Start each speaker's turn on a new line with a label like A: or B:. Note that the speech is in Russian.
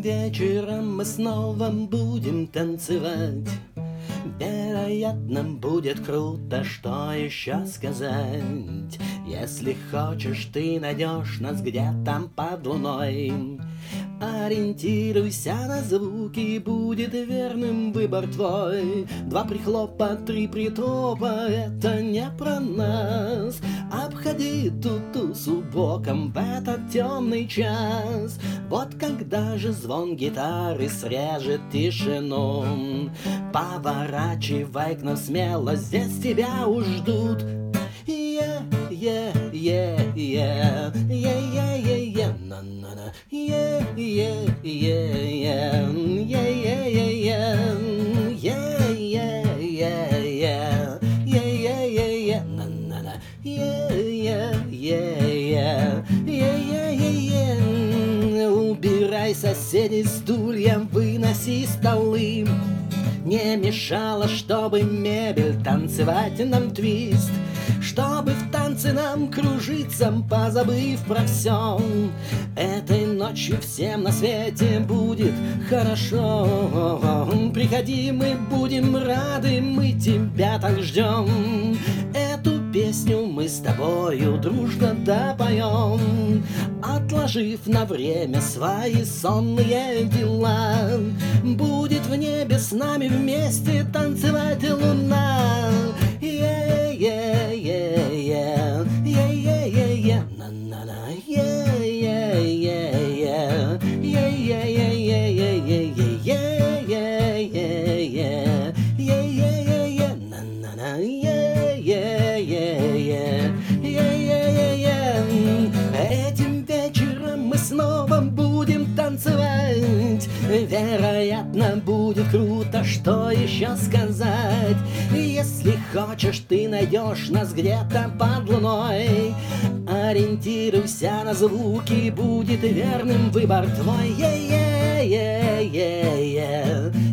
A: вечером мы снова будем танцевать. Вероятно, будет круто, что еще сказать. Если хочешь, ты найдешь нас где-то под луной. Ориентируйся на звуки, будет верным выбор твой. 2 прихлопа, 3 притопа, это не про нас. Обходи ту-тусу боком в этот темный час. Вот когда же звон гитары срежет тишину, поворачивай к нам смело, здесь тебя уж ждут. На-на-на, убирай соседей стулья, выноси столы. Не мешало, чтобы мебель танцевать нам твист, чтобы в танце нам кружиться, позабыв про все. Этой ночью всем на свете будет хорошо. Приходи, мы будем рады, мы тебя так ждем. Эту песню мы с тобою дружно допоем, отложив на время свои сонные дела. Будет в небе с нами вместе танцевать луна. Этим вечером мы снова будем танцевать. Вероятно, будет круто, что еще сказать. Если хочешь, ты найдешь нас где-то под луной. Ориентируйся на звуки, будет верным выбор твой.